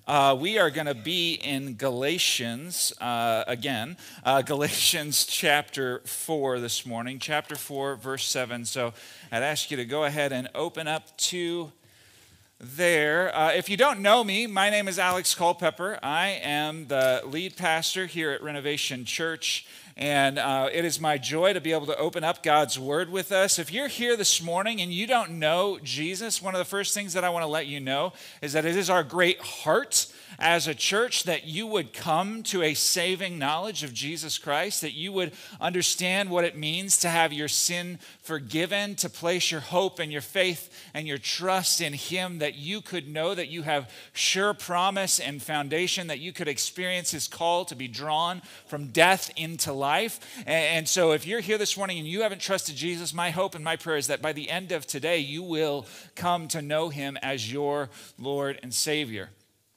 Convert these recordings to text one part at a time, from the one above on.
We are going to be in Galatians again, Galatians chapter 4 this morning, chapter 4, verse 7. So I'd ask you to go ahead and open up to there. If you don't know me, my name is Alex Culpepper. I am the lead pastor here at Renovation Church, and it is my joy to be able to open up God's Word with us. If you're here this morning and you don't know Jesus, one of the first things that I want to let you know is that it is our great heart as a church that you would come to a saving knowledge of Jesus Christ, that you would understand what it means to have your sin forgiven, to place your hope and your faith and your trust in Him, that you could know that you have sure promise and foundation, that you could experience His call to be drawn from death into life. And so if you're here this morning and you haven't trusted Jesus, my hope and my prayer is that by the end of today, you will come to know Him as your Lord and Savior.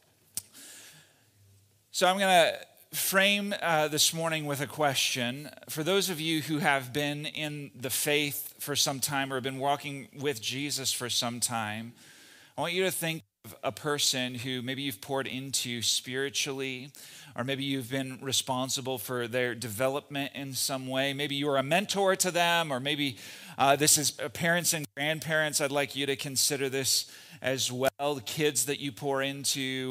So I'm going to frame this morning with a question. For those of you who have been in the faith for some time or have been walking with Jesus for some time, I want you to think of a person who maybe you've poured into spiritually, or maybe you've been responsible for their development in some way. Maybe you were a mentor to them, or maybe this is parents and grandparents. I'd like you to consider this as well. The kids that you pour into,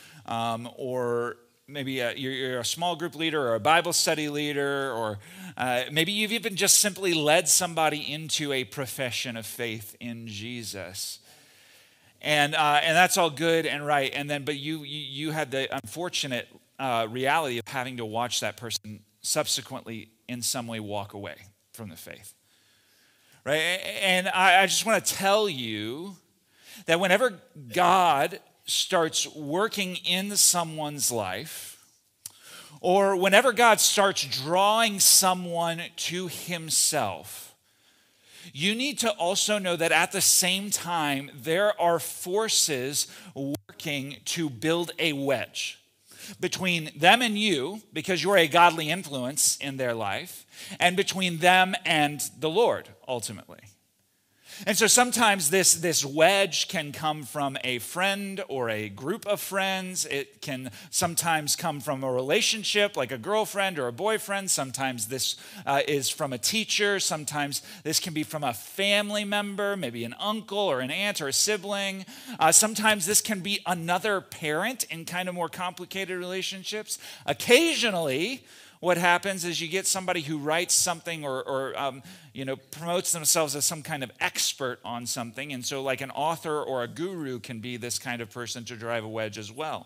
or maybe you're a small group leader or a Bible study leader, or maybe you've even just simply led somebody into a profession of faith in Jesus. And that's all good and right. But you had the unfortunate reality of having to watch that person subsequently in some way walk away from the faith. Right? And I just want to tell you that whenever God starts working in someone's life, or whenever God starts drawing someone to Himself, you need to also know that at the same time, there are forces working to build a wedge between them and you, because you're a godly influence in their life, and between them and the Lord, ultimately. And so sometimes this wedge can come from a friend or a group of friends. It can sometimes come from a relationship like a girlfriend or a boyfriend. Sometimes this is from a teacher. Sometimes this can be from a family member, maybe an uncle or an aunt or a sibling. Sometimes this can be another parent in kind of more complicated relationships. Occasionally, what happens is you get somebody who writes something or promotes themselves as some kind of expert on something. And so like an author or a guru can be this kind of person to drive a wedge as well.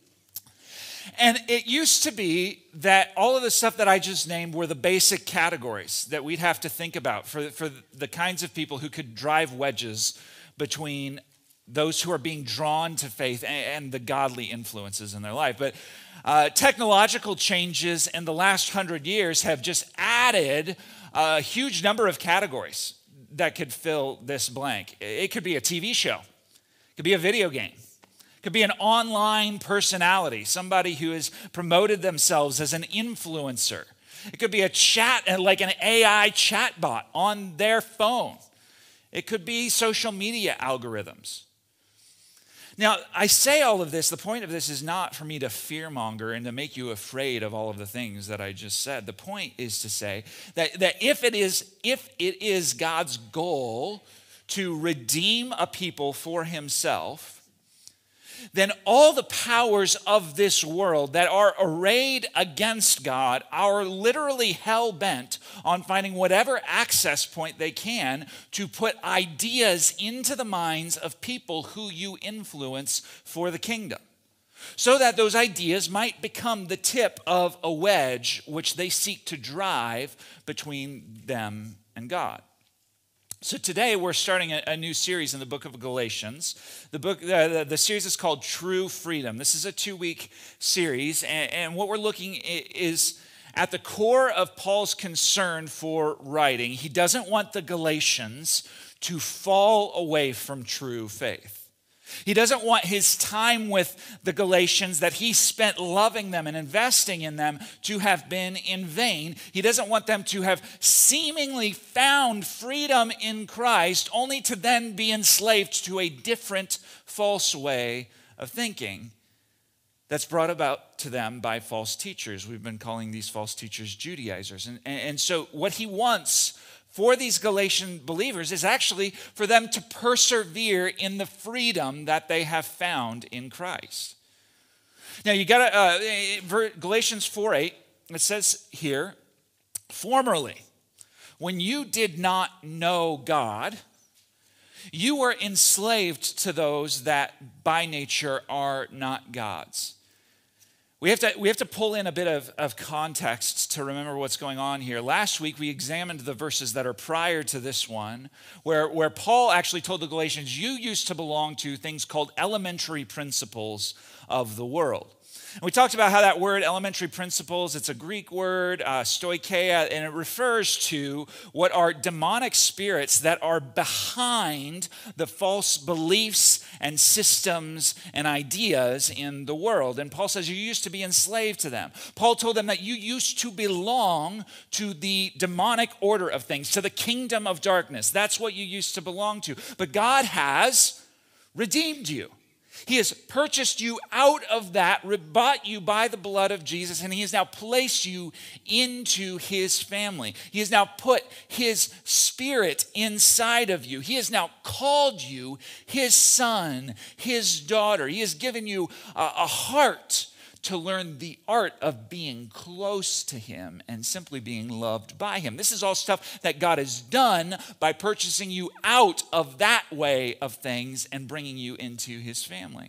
And it used to be that all of the stuff that I just named were the basic categories that we'd have to think about for the kinds of people who could drive wedges between those who are being drawn to faith and the godly influences in their life. But technological changes in the last 100 years have just added a huge number of categories that could fill this blank. It could be a TV show. It could be a video game. It could be an online personality, somebody who has promoted themselves as an influencer. It could be a chat, like an AI chatbot on their phone. It could be social media algorithms. Now, I say all of this, the point of this is not for me to fearmonger and to make you afraid of all of the things that I just said. The point is to say that if it is God's goal to redeem a people for Himself, then all the powers of this world that are arrayed against God are literally hell-bent on finding whatever access point they can to put ideas into the minds of people who you influence for the kingdom, so that those ideas might become the tip of a wedge which they seek to drive between them and God. So today we're starting a new series in the book of Galatians. The series is called True Freedom. This is a 2-week series, and what we're looking is at the core of Paul's concern for writing. He doesn't want the Galatians to fall away from true faith. He doesn't want his time with the Galatians that he spent loving them and investing in them to have been in vain. He doesn't want them to have seemingly found freedom in Christ only to then be enslaved to a different false way of thinking. that's brought about to them by false teachers. We've been calling these false teachers Judaizers. And so what he wants for these Galatian believers is actually for them to persevere in the freedom that they have found in Christ. Now you got to, Galatians 4:8, it says here, formerly, when you did not know God, you were enslaved to those that by nature are not God's. We have to pull in a bit of context to remember what's going on here. Last week, we examined the verses that are prior to this one, where Paul actually told the Galatians, you used to belong to things called elementary principles of the world. And we talked about how that word, elementary principles, it's a Greek word, stoicheia, and it refers to what are demonic spirits that are behind the false beliefs and systems and ideas in the world. And Paul says you used to be enslaved to them. Paul told them that you used to belong to the demonic order of things, to the kingdom of darkness. That's what you used to belong to. But God has redeemed you. He has purchased you out of that, bought you by the blood of Jesus, and he has now placed you into his family. He has now put his spirit inside of you. He has now called you his son, his daughter. He has given you a heart to learn the art of being close to him and simply being loved by him. This is all stuff that God has done by purchasing you out of that way of things and bringing you into his family.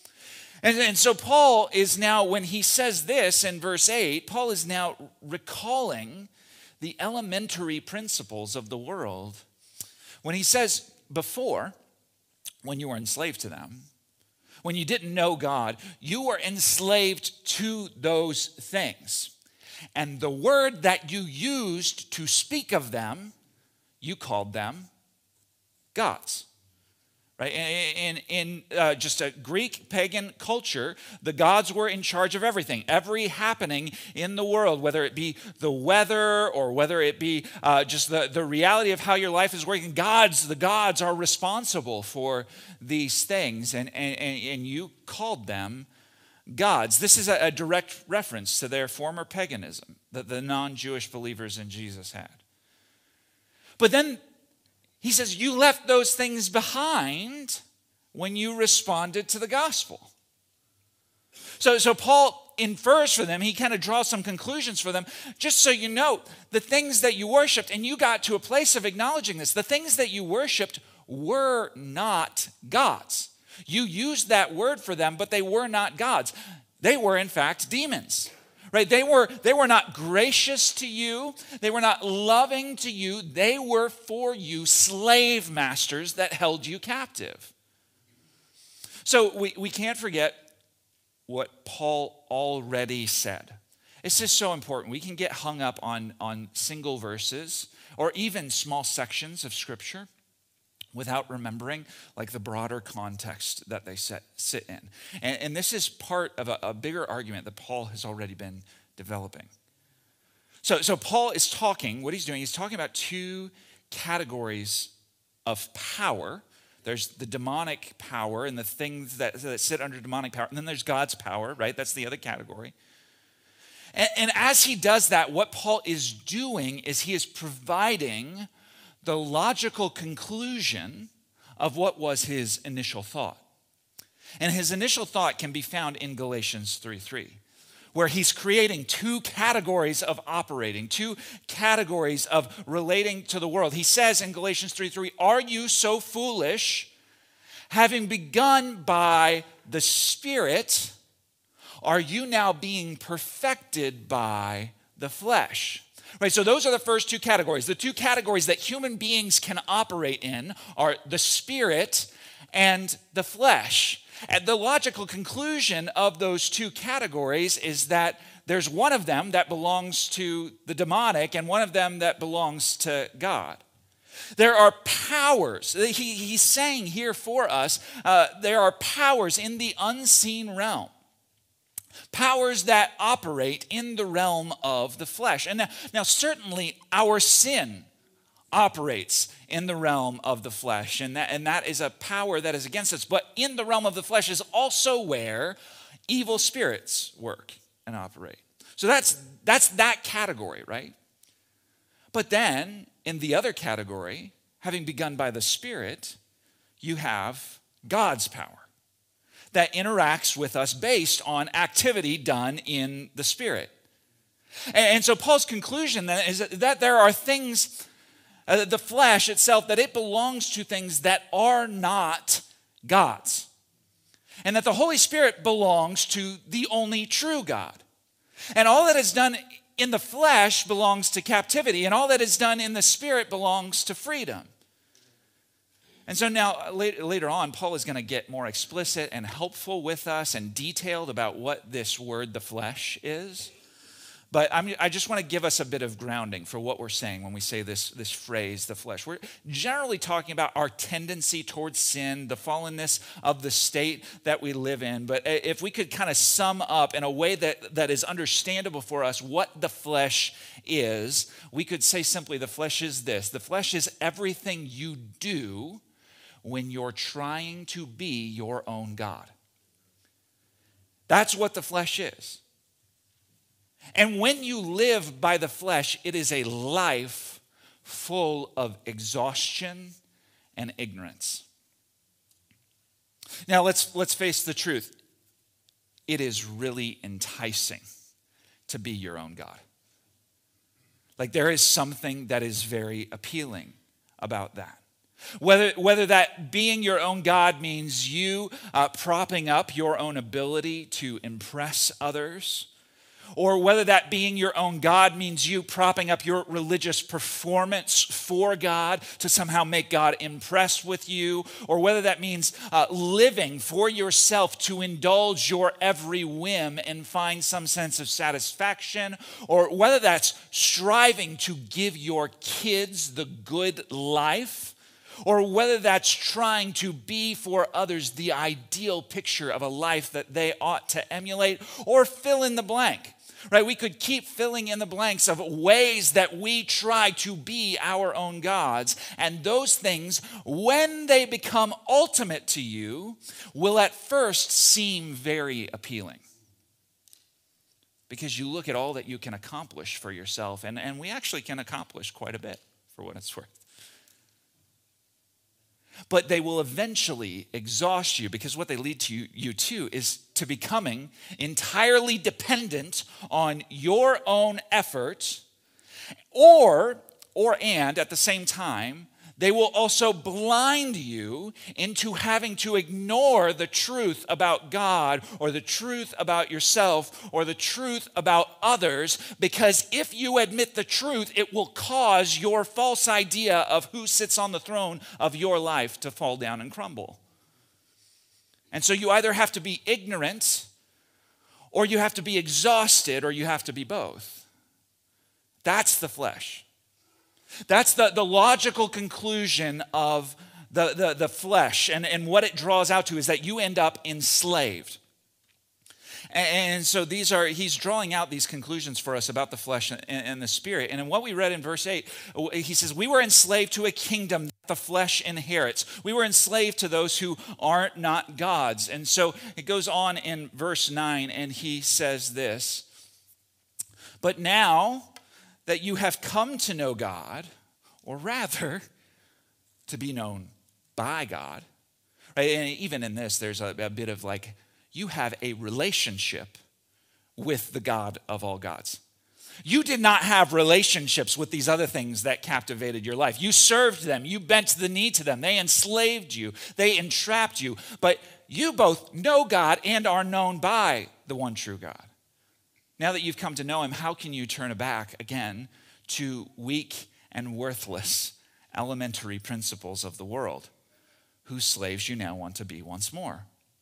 And so Paul is now, when he says this in verse 8, Paul is now recalling the elementary principles of the world. When he says before, when you were enslaved to them, when you didn't know God, you were enslaved to those things. And the word that you used to speak of them, you called them gods. Right? In just a Greek pagan culture, the gods were in charge of everything. Every happening in the world, whether it be the weather or whether it be just the reality of how your life is working, the gods are responsible for these things. And you called them gods. This is a direct reference to their former paganism that the non-Jewish believers in Jesus had. But then he says, you left those things behind when you responded to the gospel. So Paul infers for them, he kind of draws some conclusions for them, just so you know, the things that you worshiped, and you got to a place of acknowledging this, the things that you worshiped were not gods. You used that word for them, but they were not gods. They were, in fact, demons. Right? They were not gracious to you. They were not loving to you. They were for you slave masters that held you captive. So we can't forget what Paul already said. It's just so important. We can get hung up on single verses or even small sections of Scripture without remembering like the broader context that they sit in. And this is part of a bigger argument that Paul has already been developing. So Paul is talking, what he's doing, he's talking about two categories of power. There's the demonic power and the things that sit under demonic power, and then there's God's power, right? That's the other category. And as he does that, what Paul is doing is he is providing the logical conclusion of what was his initial thought. And his initial thought can be found in Galatians 3:3, where he's creating two categories of operating, two categories of relating to the world. He says in Galatians 3:3, are you so foolish, having begun by the Spirit, are you now being perfected by the flesh? Right, so those are the first two categories. The two categories that human beings can operate in are the spirit and the flesh. And the logical conclusion of those two categories is that there's one of them that belongs to the demonic and one of them that belongs to God. There are powers. He's saying here for us, there are powers in the unseen realm. Powers that operate in the realm of the flesh. And now certainly our sin operates in the realm of the flesh, and that is a power that is against us. But in the realm of the flesh is also where evil spirits work and operate. So that's that category, right? But then in the other category, having begun by the Spirit, you have God's power that interacts with us based on activity done in the Spirit. And so Paul's conclusion then is that there are things, the flesh itself, that it belongs to things that are not God's. And that the Holy Spirit belongs to the only true God. And all that is done in the flesh belongs to captivity, and all that is done in the Spirit belongs to freedom. And so now, later on, Paul is going to get more explicit and helpful with us and detailed about what this word, the flesh, is. But I just want to give us a bit of grounding for what we're saying when we say this phrase, the flesh. We're generally talking about our tendency towards sin, the fallenness of the state that we live in. But if we could kind of sum up in a way that is understandable for us what the flesh is, we could say simply the flesh is this. The flesh is everything you do when you're trying to be your own God. That's what the flesh is. And when you live by the flesh, it is a life full of exhaustion and ignorance. Now let's face the truth. It is really enticing to be your own God. Like there is something that is very appealing about that. Whether that being your own God means you propping up your own ability to impress others, or whether that being your own God means you propping up your religious performance for God to somehow make God impressed with you, or whether that means living for yourself to indulge your every whim and find some sense of satisfaction, or whether that's striving to give your kids the good life, or whether that's trying to be for others the ideal picture of a life that they ought to emulate, or fill in the blank. Right? We could keep filling in the blanks of ways that we try to be our own gods. And those things, when they become ultimate to you, will at first seem very appealing. Because you look at all that you can accomplish for yourself, and we actually can accomplish quite a bit for what it's worth. But they will eventually exhaust you, because what they lead to you to is to becoming entirely dependent on your own effort, and at the same time, they will also blind you into having to ignore the truth about God or the truth about yourself or the truth about others, because if you admit the truth, it will cause your false idea of who sits on the throne of your life to fall down and crumble. And so you either have to be ignorant, or you have to be exhausted, or you have to be both. That's the flesh. That's the logical conclusion of the flesh. And what it draws out to is that you end up enslaved. And so he's drawing out these conclusions for us about the flesh and the spirit. And in what we read in verse 8, he says, we were enslaved to a kingdom that the flesh inherits. We were enslaved to those who are not gods. And so it goes on in verse 9, and he says this, but now that you have come to know God, or rather, to be known by God, right? And even in this, there's a bit of like, you have a relationship with the God of all gods. You did not have relationships with these other things that captivated your life. You served them. You bent the knee to them. They enslaved you. They entrapped you. But you both know God and are known by the one true God. Now that you've come to know him, how can you turn back again to weak and worthless elementary principles of the world, whose slaves you now want to be once more?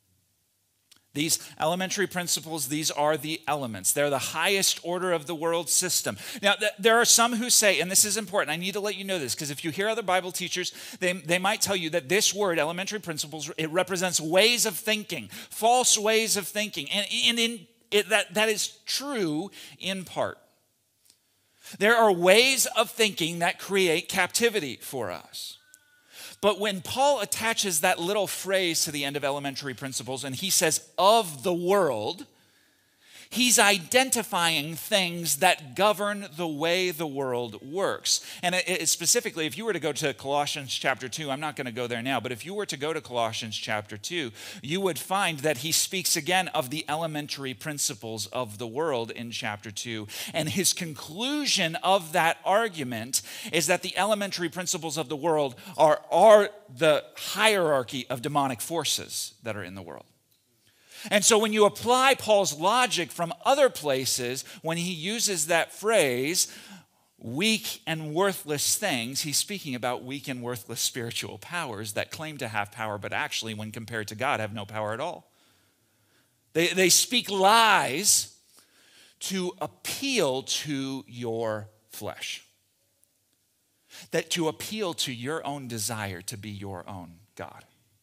These elementary principles, these are the elements. They're the highest order of the world system. Now, there are some who say, and this is important, I need to let you know this, because if you hear other Bible teachers, they might tell you that this word, elementary principles, it represents ways of thinking, false ways of thinking. And that is true in part. There are ways of thinking that create captivity for us. But when Paul attaches that little phrase to the end of elementary principles and he says, of the world, he's identifying things that govern the way the world works. And specifically, if you were to go to Colossians chapter 2, I'm not going to go there now, but if you were to go to Colossians chapter 2, you would find that he speaks again of the elementary principles of the world in chapter 2. And his conclusion of that argument is that the elementary principles of the world are the hierarchy of demonic forces that are in the world. And so when you apply Paul's logic from other places, when he uses that phrase, weak and worthless things, he's speaking about weak and worthless spiritual powers that claim to have power, but actually, when compared to God, have no power at all. They speak lies to appeal to your flesh, that to appeal to your own desire to be your own God.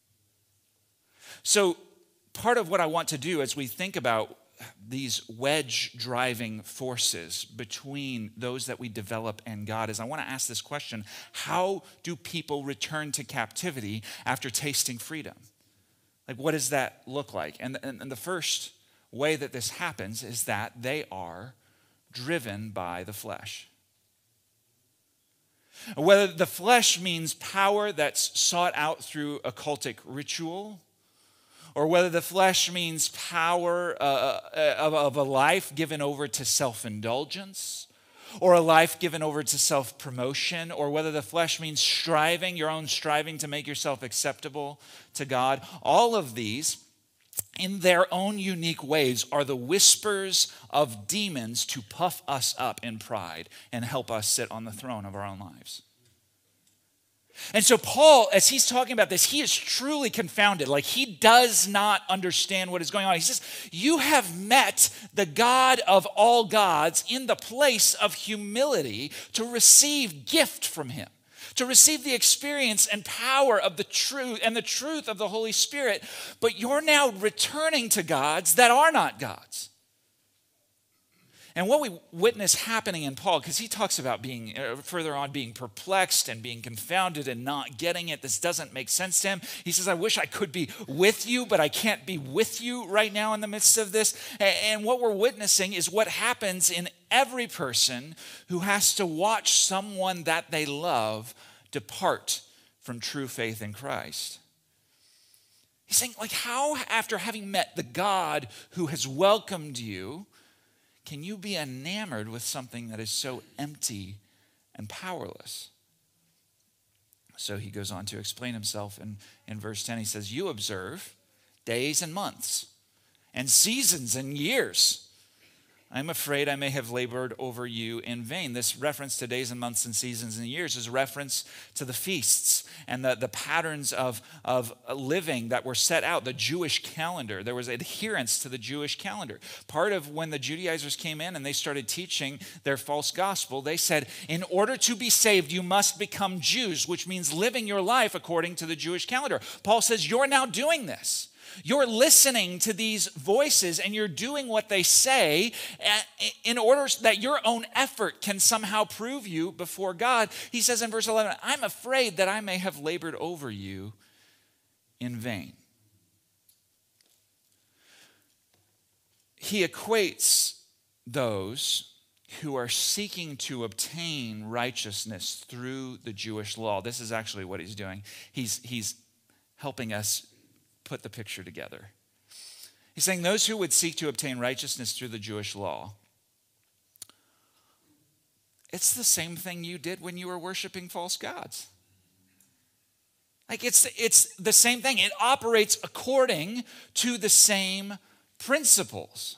So, part of what I want to do as we think about these wedge-driving forces between those that we develop and God is I want to ask this question: how do people return to captivity after tasting freedom? Like, what does that look like? And the first way that this happens is that they are driven by the flesh. Whether the flesh means power that's sought out through occultic ritual, or whether the flesh means power of a life given over to self-indulgence, or a life given over to self-promotion, or whether the flesh means striving, your own striving to make yourself acceptable to God. All of these, in their own unique ways, are the whispers of demons to puff us up in pride and help us sit on the throne of our own lives. And so Paul, as he's talking about this, he is truly confounded. Like, he does not understand what is going on. He says, you have met the God of all gods in the place of humility to receive gift from him, to receive the experience and power of the truth of the Holy Spirit, but you're now returning to gods that are not gods. And what we witness happening in Paul, because he talks about being, further on, being perplexed and being confounded and not getting it. This doesn't make sense to him. He says, I wish I could be with you, but I can't be with you right now in the midst of this. And what we're witnessing is what happens in every person who has to watch someone that they love depart from true faith in Christ. He's saying, like, how, after having met the God who has welcomed you, can you be enamored with something that is so empty and powerless? So he goes on to explain himself in verse 10. He says, you observe days and months and seasons and years. I'm afraid I may have labored over you in vain. This reference to days and months and seasons and years is a reference to the feasts and the patterns of living that were set out, the Jewish calendar. There was adherence to the Jewish calendar. Part of when the Judaizers came in and they started teaching their false gospel, they said, in order to be saved, you must become Jews, which means living your life according to the Jewish calendar. Paul says, you're now doing this. You're listening to these voices and you're doing what they say in order that your own effort can somehow prove you before God. He says in verse 11, I'm afraid that I may have labored over you in vain. He equates those who are seeking to obtain righteousness through the Jewish law. This is actually what he's doing. He's helping us put the picture together. He's saying those who would seek to obtain righteousness through the Jewish law, it's the same thing you did when you were worshiping false gods. Like, it's the same thing. It operates according to the same principles.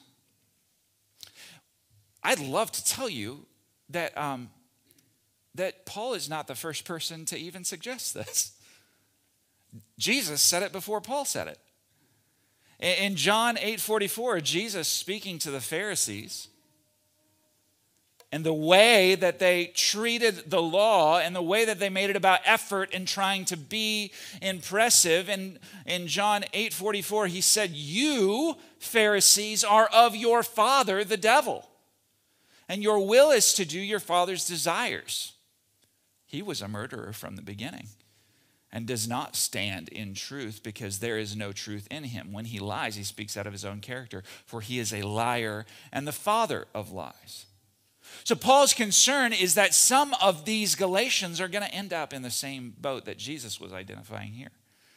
I'd love to tell you that that Paul is not the first person to even suggest this. Jesus said it before Paul said it. In John 8:44, Jesus speaking to the Pharisees and the way that they treated the law and the way that they made it about effort in trying to be impressive. And in John 8:44, he said, you, Pharisees, are of your father, the devil, and your will is to do your father's desires. He was a murderer from the beginning and does not stand in truth, because there is no truth in him. When he lies, he speaks out of his own character, for he is a liar and the father of lies. So Paul's concern is that some of these Galatians are going to end up in the same boat that Jesus was identifying here.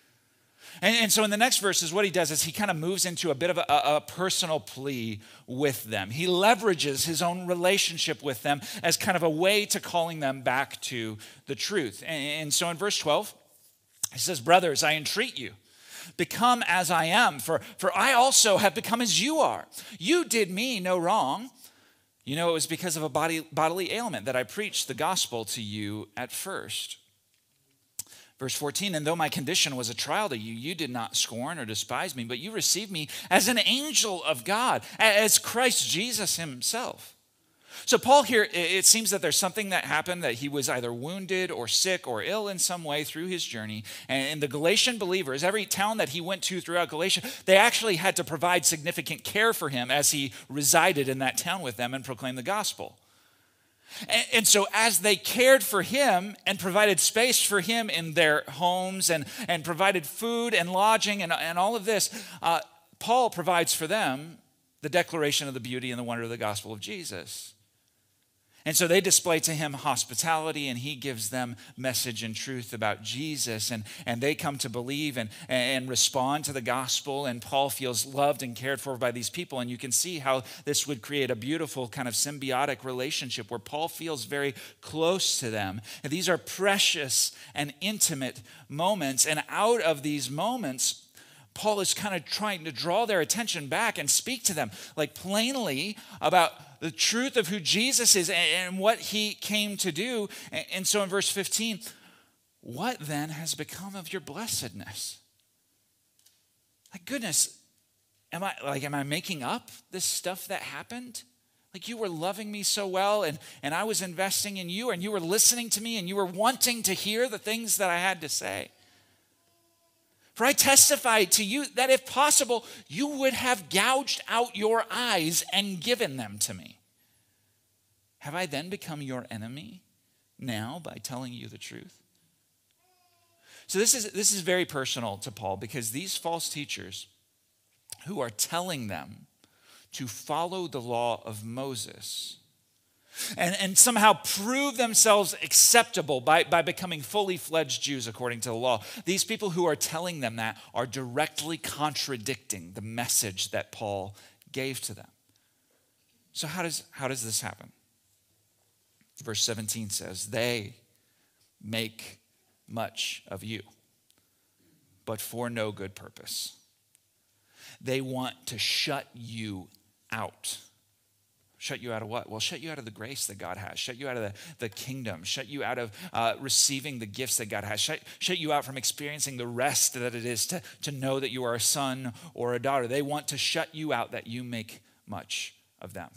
And so in the next verses, what he does is he kind of moves into a bit of a personal plea with them. He leverages his own relationship with them as kind of a way to calling them back to the truth. And so in verse 12, he says, "Brothers, I entreat you, become as I am, for I also have become as you are. You did me no wrong. You know, it was because of a bodily ailment that I preached the gospel to you at first." Verse 14, "And though my condition was a trial to you, you did not scorn or despise me, but you received me as an angel of God, as Christ Jesus himself." So Paul here, it seems that there's something that happened, that he was either wounded or sick or ill in some way through his journey. And the Galatian believers, every town that he went to throughout Galatia, they actually had to provide significant care for him as he resided in that town with them and proclaimed the gospel. And so as they cared for him and provided space for him in their homes and provided food and lodging and all of this, Paul provides for them the declaration of the beauty and the wonder of the gospel of Jesus. And so they display to him hospitality, and he gives them message and truth about Jesus, and they come to believe and respond to the gospel, and Paul feels loved and cared for by these people. And you can see how this would create a beautiful kind of symbiotic relationship where Paul feels very close to them. And these are precious and intimate moments, and out of these moments, Paul is kind of trying to draw their attention back and speak to them like plainly about the truth of who Jesus is and what he came to do. And so in verse 15, "What then has become of your blessedness?" Like, goodness, am I making up this stuff that happened? Like, you were loving me so well, and I was investing in you, and you were listening to me, and you were wanting to hear the things that I had to say. "For I testified to you that if possible, you would have gouged out your eyes and given them to me. Have I then become your enemy now by telling you the truth?" So this is very personal to Paul, because these false teachers who are telling them to follow the law of Moses and somehow prove themselves acceptable by becoming fully fledged Jews according to the law. These people who are telling them that are directly contradicting the message that Paul gave to them. So how does this happen? Verse 17 says, "They make much of you, but for no good purpose. They want to shut you out." Shut you out of what? Well, shut you out of the grace that God has. Shut you out of the kingdom. Shut you out of receiving the gifts that God has. Shut you out from experiencing the rest that it is to know that you are a son or a daughter. They want to shut you out, that you make much of them.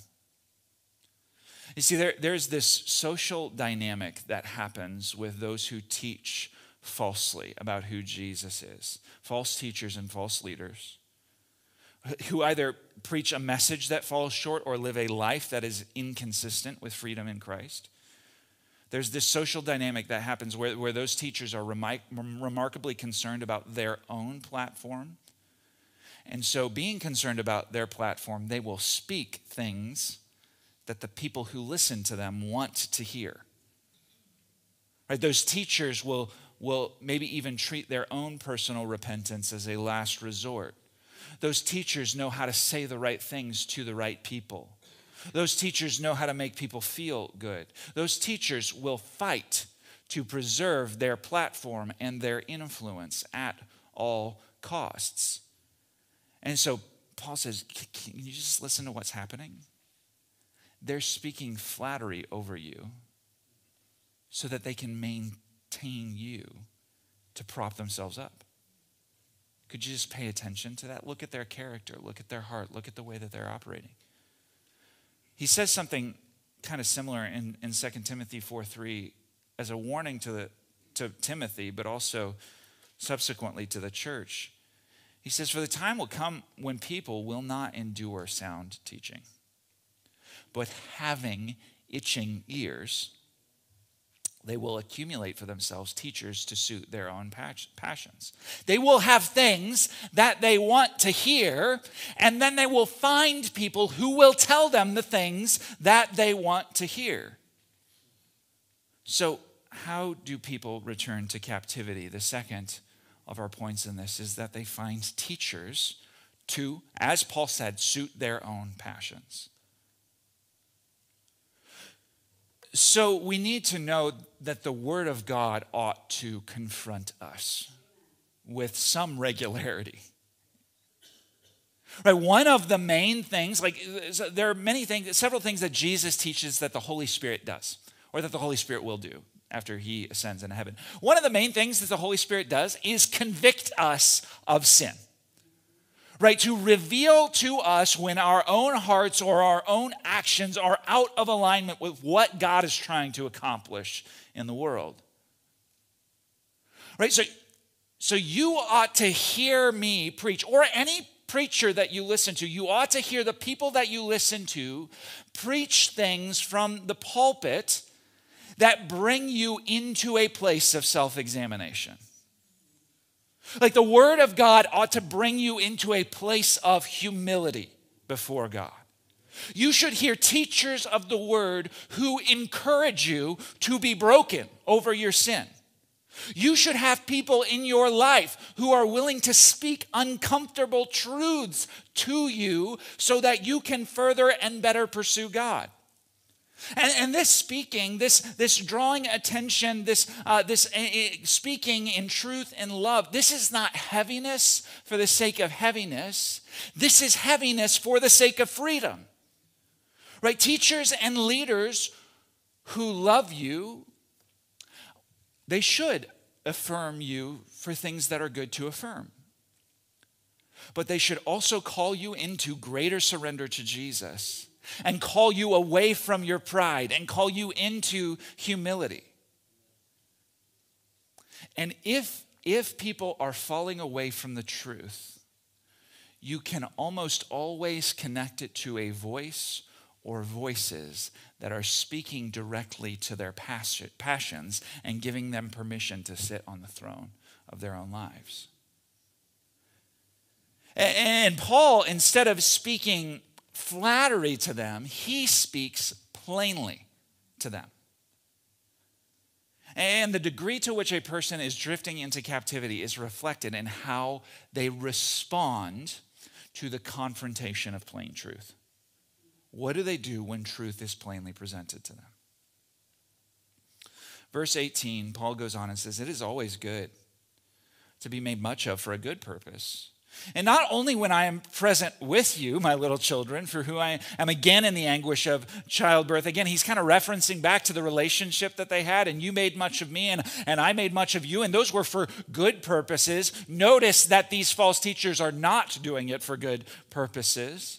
You see, there's this social dynamic that happens with those who teach falsely about who Jesus is. False teachers and false leaders who either preach a message that falls short or live a life that is inconsistent with freedom in Christ. There's this social dynamic that happens where those teachers are remarkably concerned about their own platform. And so, being concerned about their platform, they will speak things that the people who listen to them want to hear. Right? Those teachers will maybe even treat their own personal repentance as a last resort. Those teachers know how to say the right things to the right people. Those teachers know how to make people feel good. Those teachers will fight to preserve their platform and their influence at all costs. And so Paul says, can you just listen to what's happening? They're speaking flattery over you so that they can maintain you to prop themselves up. Could you just pay attention to that? Look at their character. Look at their heart. Look at the way that they're operating. He says something kind of similar in 2 Timothy 4:3 as a warning to Timothy, but also subsequently to the church. He says, "For the time will come when people will not endure sound teaching, but having itching ears, They will accumulate for themselves teachers to suit their own passions. They will have things that they want to hear, and then they will find people who will tell them the things that they want to hear. So, how do people return to captivity? The second of our points in this is that they find teachers to, as Paul said, suit their own passions. So we need to know that the Word of God ought to confront us with some regularity. Right? One of the main things, there are many things, several things that Jesus teaches that the Holy Spirit does, or that the Holy Spirit will do after he ascends into heaven. One of the main things that the Holy Spirit does is convict us of sin. Right, to reveal to us when our own hearts or our own actions are out of alignment with what God is trying to accomplish in the world. Right, so you ought to hear me preach, or any preacher that you listen to. You ought to hear the people that you listen to preach things from the pulpit that bring you into a place of self-examination. Like the Word of God ought to bring you into a place of humility before God. You should hear teachers of the Word who encourage you to be broken over your sin. You should have people in your life who are willing to speak uncomfortable truths to you so that you can further and better pursue God. And this speaking, this drawing attention, this speaking in truth and love, this is not heaviness for the sake of heaviness. This is heaviness for the sake of freedom. Right? Teachers and leaders who love you, they should affirm you for things that are good to affirm. But they should also call you into greater surrender to Jesus, and call you away from your pride, and call you into humility. And if people are falling away from the truth, you can almost always connect it to a voice or voices that are speaking directly to their passions and giving them permission to sit on the throne of their own lives. And Paul, instead of speaking flattery to them, he speaks plainly to them. And the degree to which a person is drifting into captivity is reflected in how they respond to the confrontation of plain truth. What do they do when truth is plainly presented to them? Verse 18, Paul goes on and says, "It is always good to be made much of for a good purpose. And not only when I am present with you, my little children, for who I am again in the anguish of childbirth." Again, he's kind of referencing back to the relationship that they had, and you made much of me, and I made much of you, and those were for good purposes. Notice that these false teachers are not doing it for good purposes.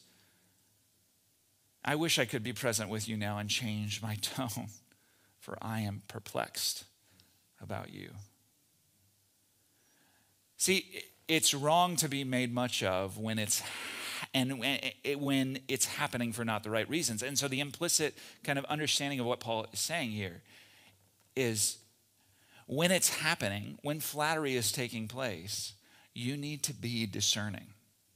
I wish I could be present with you now and change my tone, for I am perplexed about you. See, it's wrong to be made much of when it's happening for not the right reasons. And so the implicit kind of understanding of what Paul is saying here is when it's happening, when flattery is taking place, you need to be discerning.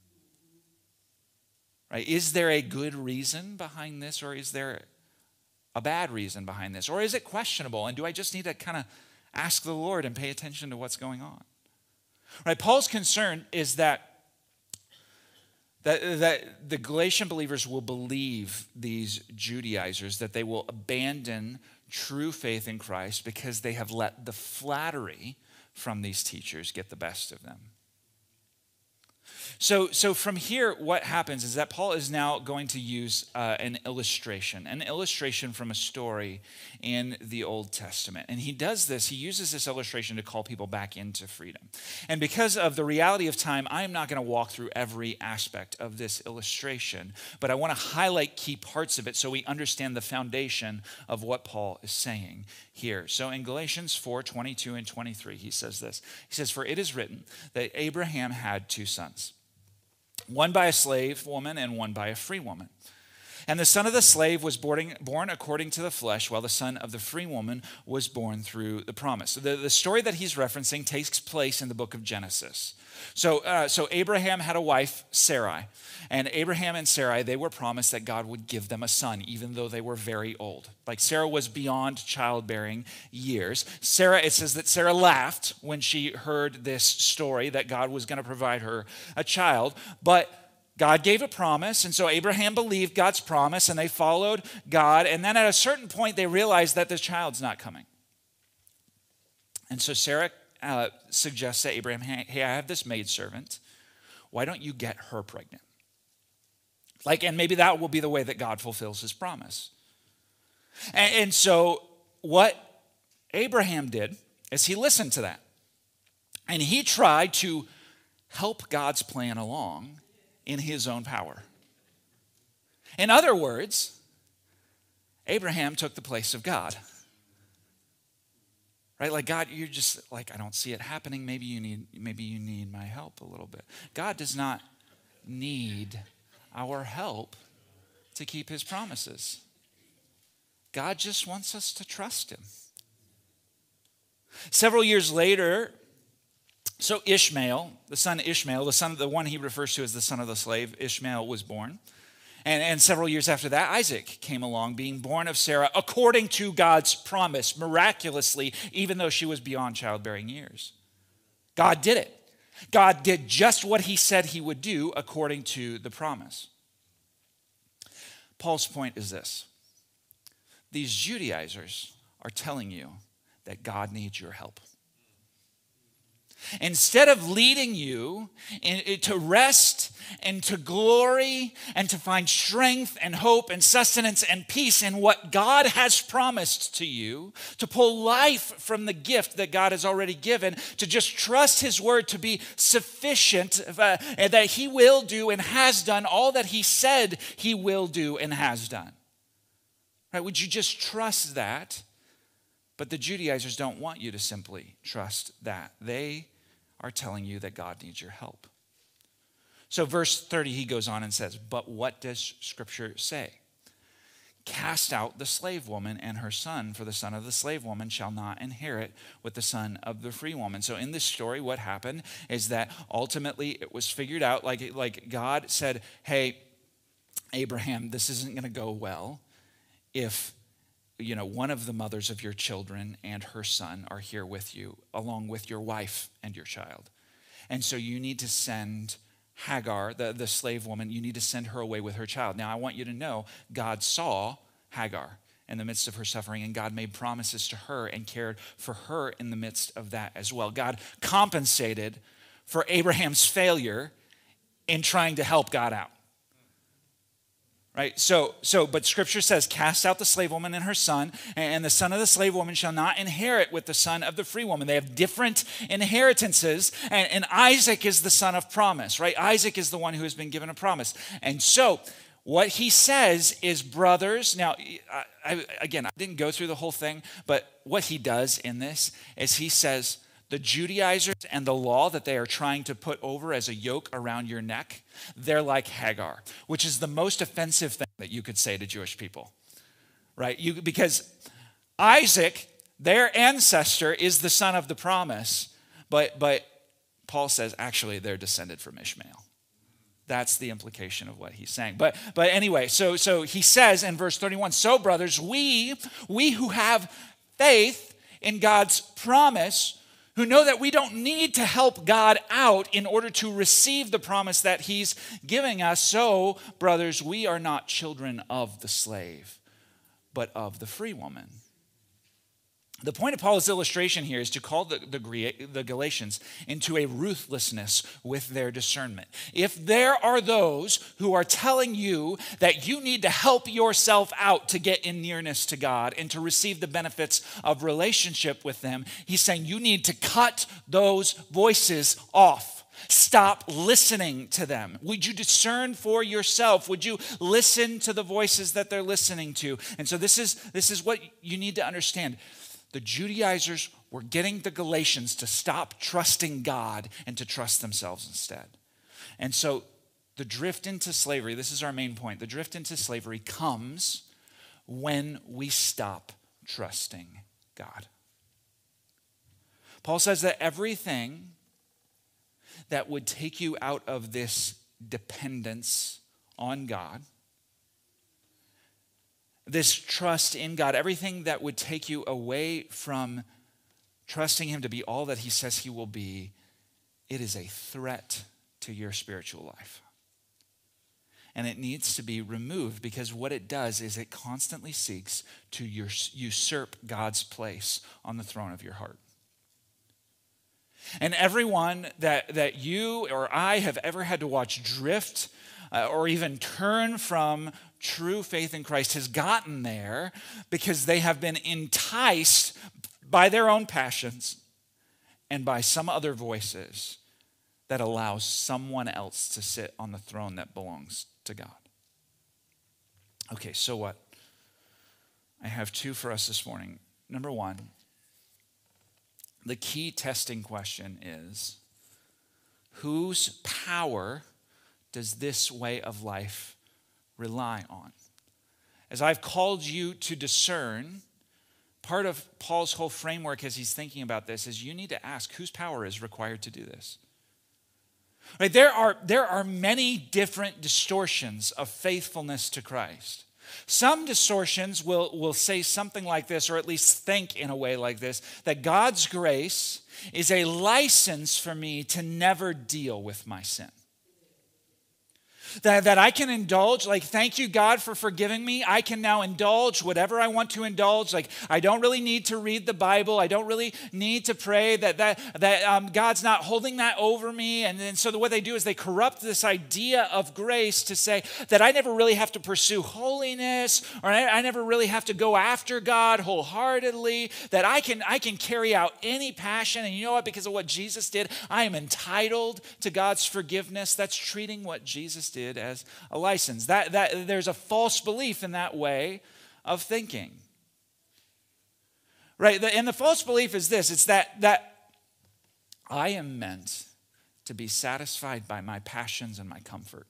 Right? Is there a good reason behind this, or is there a bad reason behind this? Or is it questionable? And do I just need to kind of ask the Lord and pay attention to what's going on? Right, Paul's concern is that the Galatian believers will believe these Judaizers, that they will abandon true faith in Christ because they have let the flattery from these teachers get the best of them. So from here, what happens is that Paul is now going to use an illustration from a story in the Old Testament. And he does this, he uses this illustration to call people back into freedom. And because of the reality of time, I am not going to walk through every aspect of this illustration, but I want to highlight key parts of it so we understand the foundation of what Paul is saying here. So in Galatians 4:22 and 23, he says this. He says, "For it is written that Abraham had two sons, one by a slave woman and one by a free woman. And the son of the slave was born according to the flesh, while the son of the free woman was born through the promise. So the story that he's referencing takes place in the book of Genesis. So Abraham had a wife, Sarai. And Abraham and Sarai, they were promised that God would give them a son, even though they were very old. Like Sarah was beyond childbearing years. It says that Sarah laughed when she heard this story that God was going to provide her a child. But God gave a promise, and so Abraham believed God's promise, and they followed God. And then at a certain point, they realized that the child's not coming. And so Sarah suggests to Abraham, hey, I have this maidservant. Why don't you get her pregnant? And maybe that will be the way that God fulfills his promise. And so what Abraham did is he listened to that. And he tried to help God's plan along in his own power. In other words, Abraham took the place of God. Right? Like, God, you're just like, I don't see it happening. Maybe you need my help a little bit. God does not need our help to keep his promises. God just wants us to trust him. Several years later, so Ishmael, the one he refers to as the son of the slave, Ishmael was born. And several years after that, Isaac came along, being born of Sarah according to God's promise, miraculously, even though she was beyond childbearing years. God did it. God did just what he said he would do according to the promise. Paul's point is this. These Judaizers are telling you that God needs your help. Instead of leading you to rest and to glory and to find strength and hope and sustenance and peace in what God has promised to you, to pull life from the gift that God has already given, to just trust his word to be sufficient, and that he will do and has done all that he said he will do and has done. Right? Would you just trust that? But the Judaizers don't want you to simply trust that. They are telling you that God needs your help. So verse 30, he goes on and says, but what does Scripture say? Cast out the slave woman and her son, for the son of the slave woman shall not inherit with the son of the free woman. So in this story, what happened is that ultimately it was figured out, like God said, hey, Abraham, this isn't going to go well if one of the mothers of your children and her son are here with you, along with your wife and your child. And so you need to send Hagar, the slave woman, you need to send her away with her child. Now, I want you to know, God saw Hagar in the midst of her suffering, and God made promises to her and cared for her in the midst of that as well. God compensated for Abraham's failure in trying to help God out. Right? But Scripture says, cast out the slave woman and her son, and the son of the slave woman shall not inherit with the son of the free woman. They have different inheritances, and Isaac is the son of promise, right? Isaac is the one who has been given a promise. And so what he says is, brothers, now, I didn't go through the whole thing, but what he does in this is he says, the Judaizers and the law that they are trying to put over as a yoke around your neck, they're like Hagar, which is the most offensive thing that you could say to Jewish people, right? Because Isaac, their ancestor, is the son of the promise, but Paul says actually they're descended from Ishmael. That's the implication of what he's saying. But anyway, so he says in verse 31, so brothers, we who have faith in God's promise, who know that we don't need to help God out in order to receive the promise that he's giving us. So, brothers, we are not children of the slave, but of the free woman. The point of Paul's illustration here is to call the Galatians into a ruthlessness with their discernment. If there are those who are telling you that you need to help yourself out to get in nearness to God and to receive the benefits of relationship with them, he's saying you need to cut those voices off. Stop listening to them. Would you discern for yourself? Would you listen to the voices that they're listening to? And so this is what you need to understand. The Judaizers were getting the Galatians to stop trusting God and to trust themselves instead. And so The drift into slavery, this is our main point. The drift into slavery comes when we stop trusting God. Paul says that everything that would take you out of this dependence on God, this trust in God, everything that would take you away from trusting him to be all that he says he will be, it is a threat to your spiritual life. And it needs to be removed, because what it does is it constantly seeks to usurp God's place on the throne of your heart. And everyone that you or I have ever had to watch drift or even turn from true faith in Christ has gotten there because they have been enticed by their own passions and by some other voices that allows someone else to sit on the throne that belongs to God. Okay, so what? I have two for us this morning. Number one, the key testing question is, whose power does this way of life rely on? As I've called you to discern, part of Paul's whole framework as he's thinking about this is you need to ask, whose power is required to do this? Right, there are many different distortions of faithfulness to Christ. Some distortions will say something like this, or at least think in a way like this, that God's grace is a license for me to never deal with my sin. That I can indulge, like, thank you, God, for forgiving me. I can now indulge whatever I want to indulge. Like, I don't really need to read the Bible. I don't really need to pray. That God's not holding that over me. And then so what they do is they corrupt this idea of grace to say that I never really have to pursue holiness, or I never really have to go after God wholeheartedly. That I can carry out any passion. And you know what? Because of what Jesus did, I am entitled to God's forgiveness. That's treating what Jesus did as a license. That there's a false belief in that way of thinking. Right? And the false belief is this: it's that I am meant to be satisfied by my passions and my comfort.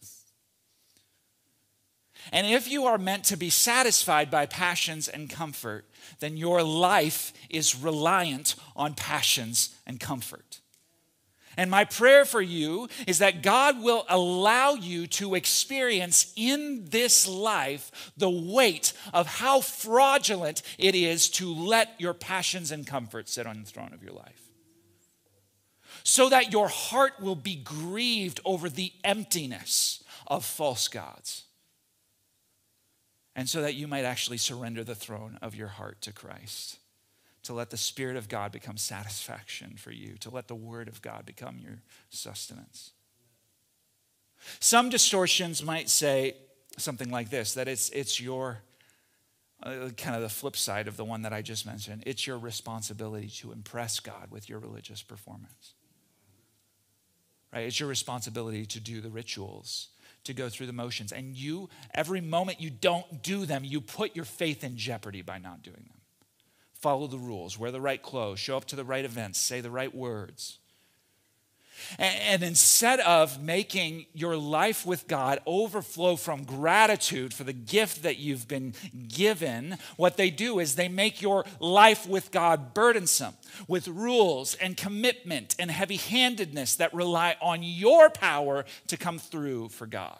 And if you are meant to be satisfied by passions and comfort, then your life is reliant on passions and comfort. And my prayer for you is that God will allow you to experience in this life the weight of how fraudulent it is to let your passions and comforts sit on the throne of your life. So that your heart will be grieved over the emptiness of false gods. And so that you might actually surrender the throne of your heart to Christ. To let the Spirit of God become satisfaction for you, to let the Word of God become your sustenance. Some distortions might say something like this, that it's your, kind of the flip side of the one that I just mentioned, it's your responsibility to impress God with your religious performance. Right? It's your responsibility to do the rituals, to go through the motions. And you, every moment you don't do them, you put your faith in jeopardy by not doing them. Follow the rules, wear the right clothes, show up to the right events, say the right words. And instead of making your life with God overflow from gratitude for the gift that you've been given, what they do is they make your life with God burdensome, with rules and commitment and heavy-handedness that rely on your power to come through for God.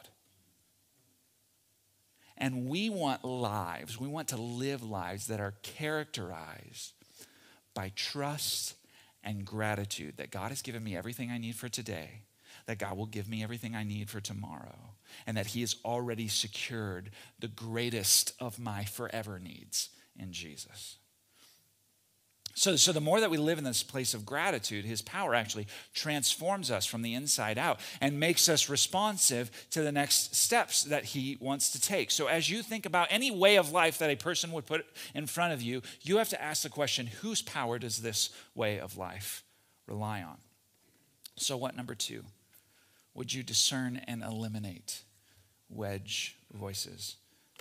And we want to live lives that are characterized by trust and gratitude that God has given me everything I need for today, that God will give me everything I need for tomorrow, and that He has already secured the greatest of my forever needs in Jesus. So the more that we live in this place of gratitude, His power actually transforms us from the inside out and makes us responsive to the next steps that He wants to take. So as you think about any way of life that a person would put in front of you, you have to ask the question, whose power does this way of life rely on? So what, number two? Would you discern and eliminate wedge voices?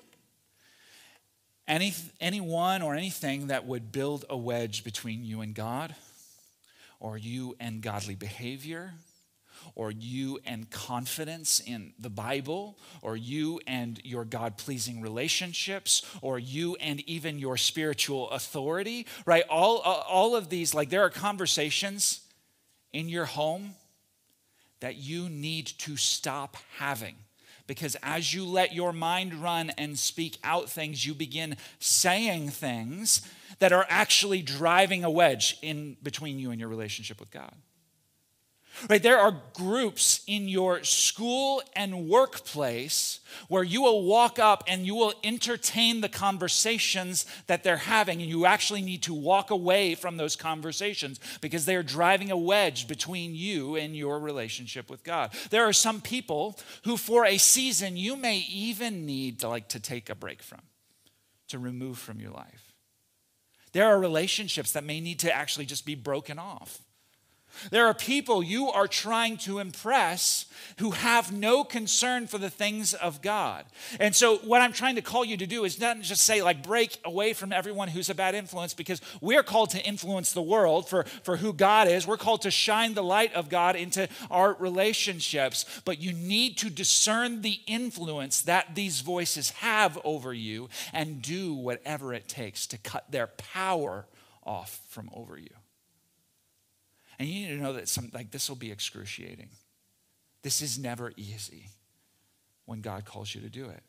Anyone or anything that would build a wedge between you and God, or you and godly behavior, or you and confidence in the Bible, or you and your God-pleasing relationships, or you and even your spiritual authority, right? All of these, like, there are conversations in your home that you need to stop having. Because as you let your mind run and speak out things, you begin saying things that are actually driving a wedge in between you and your relationship with God. Right? There are groups in your school and workplace where you will walk up and you will entertain the conversations that they're having, and you actually need to walk away from those conversations because they are driving a wedge between you and your relationship with God. There are some people who for a season you may even need to take a break from, to remove from your life. There are relationships that may need to actually just be broken off. There are people you are trying to impress who have no concern for the things of God. And so what I'm trying to call you to do is not just say, break away from everyone who's a bad influence, because we're called to influence the world for who God is. We're called to shine the light of God into our relationships. But you need to discern the influence that these voices have over you and do whatever it takes to cut their power off from over you. And you need to know that this will be excruciating. This is never easy when God calls you to do it.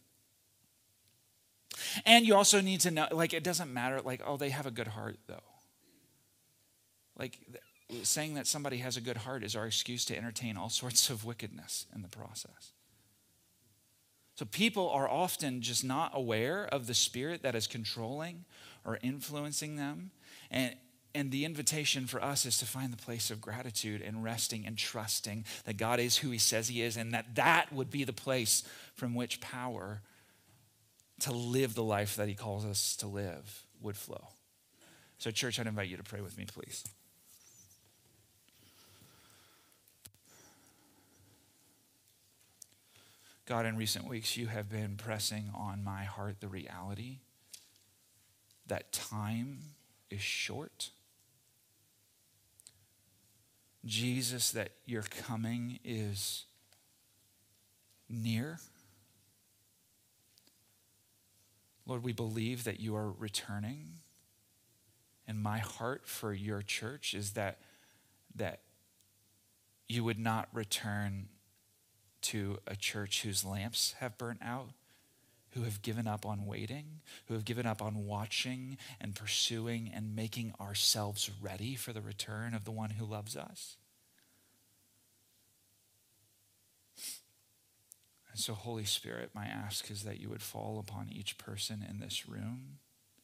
And you also need to know, it doesn't matter, they have a good heart, though. Saying that somebody has a good heart is our excuse to entertain all sorts of wickedness in the process. So people are often just not aware of the spirit that is controlling or influencing them. And the invitation for us is to find the place of gratitude and resting and trusting that God is who he says he is, and that would be the place from which power to live the life that he calls us to live would flow. So church, I'd invite you to pray with me, please. God, in recent weeks, you have been pressing on my heart the reality that time is short. Jesus, that your coming is near. Lord, we believe that you are returning. And my heart for your church is that you would not return to a church whose lamps have burnt out, who have given up on waiting, who have given up on watching and pursuing and making ourselves ready for the return of the one who loves us. And so, Holy Spirit, my ask is that you would fall upon each person in this room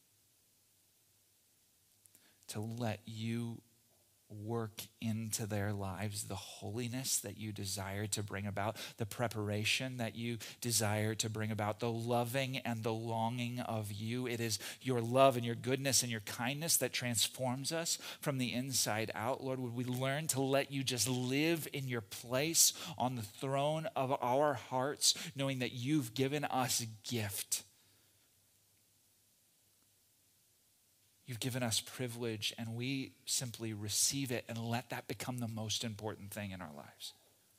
to let you work into their lives the holiness that you desire to bring about, the preparation that you desire to bring about, the loving and the longing of you. It is your love and your goodness and your kindness that transforms us from the inside out. Lord, would we learn to let you just live in your place on the throne of our hearts, knowing that you've given us a gift. You've given us privilege, and we simply receive it and let that become the most important thing in our lives.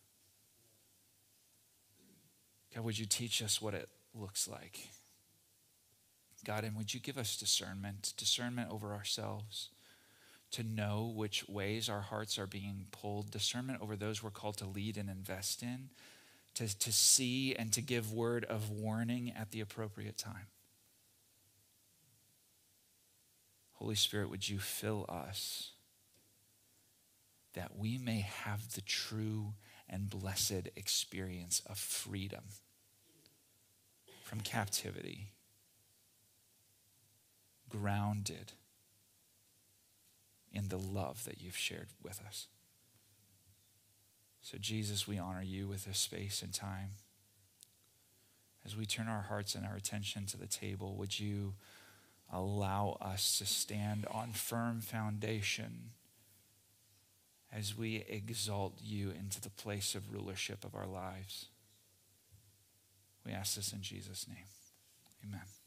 God, would you teach us what it looks like? God, and would you give us discernment over ourselves, to know which ways our hearts are being pulled, discernment over those we're called to lead and invest in, to see and to give word of warning at the appropriate time. Holy Spirit, would you fill us that we may have the true and blessed experience of freedom from captivity, grounded in the love that you've shared with us. So Jesus, we honor you with this space and time. As we turn our hearts and our attention to the table, would you allow us to stand on firm foundation as we exalt you into the place of rulership of our lives. We ask this in Jesus' name. Amen.